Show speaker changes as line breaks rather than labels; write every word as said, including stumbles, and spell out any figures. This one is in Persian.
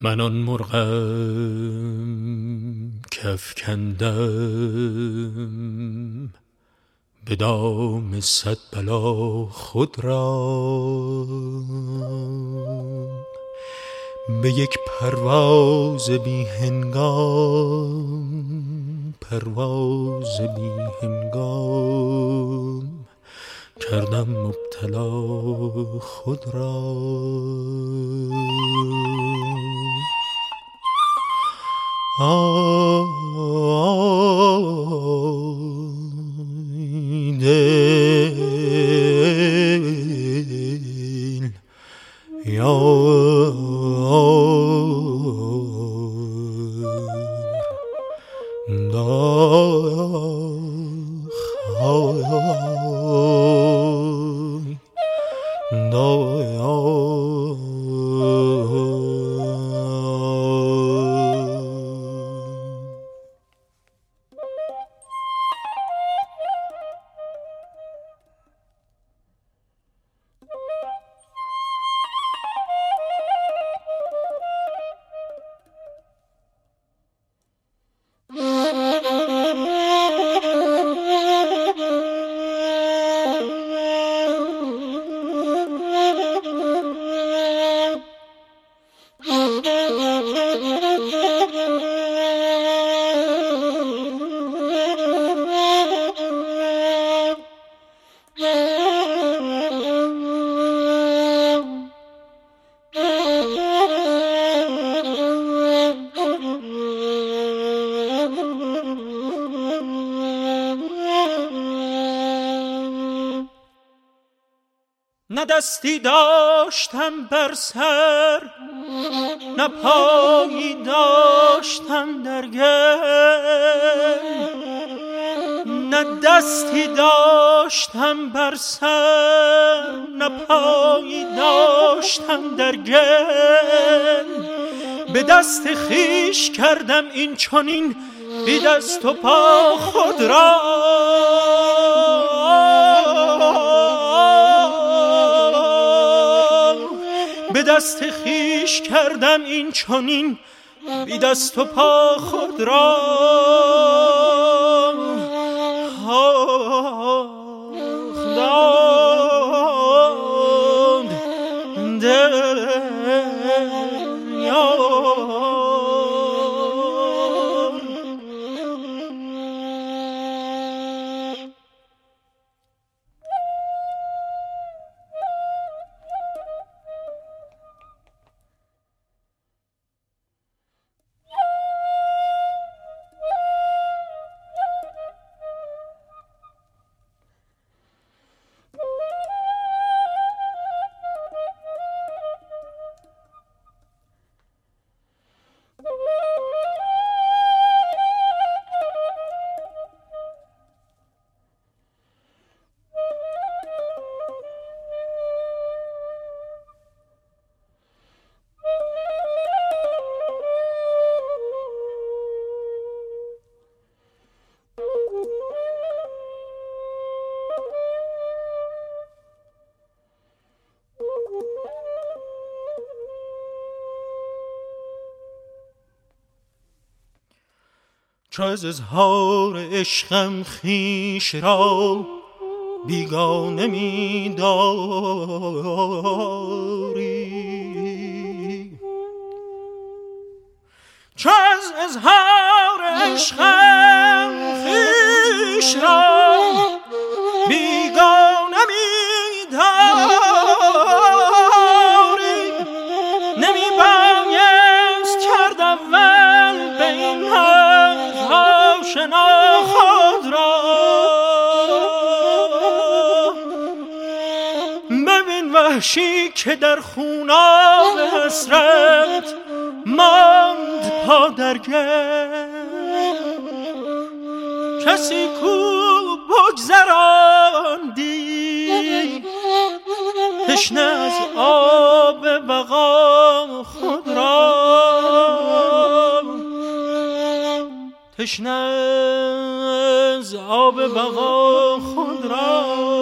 من آن مرغم کافکندم به دام صد بلا خود را، به یک پرواز بی هنگام پرواز بی هنگام کردم مبتلا خود را. آی دل نه دستی داشتم بر سر، نه پایی داشتم در گل، نه دستی داشتم بر سر، نه پایی داشتم در گل. به دست خویش کردم این چنین بی دست و پا خود را. به دست خویش کردم این چنین بی دست و پا خود را. داد دل چو از اظهار عشقم خویش را بیگانه می داری، چو از اظهار عشقم خویش را بیگانه می داری، نمی بایست کرد اول به این آشنا خود را. ببین وحشی که در خوناب حسرت ماند پا در گل، کسی کو بگذراندی تشنه از آب بقا خود را. تشنه از آب بقا خود را.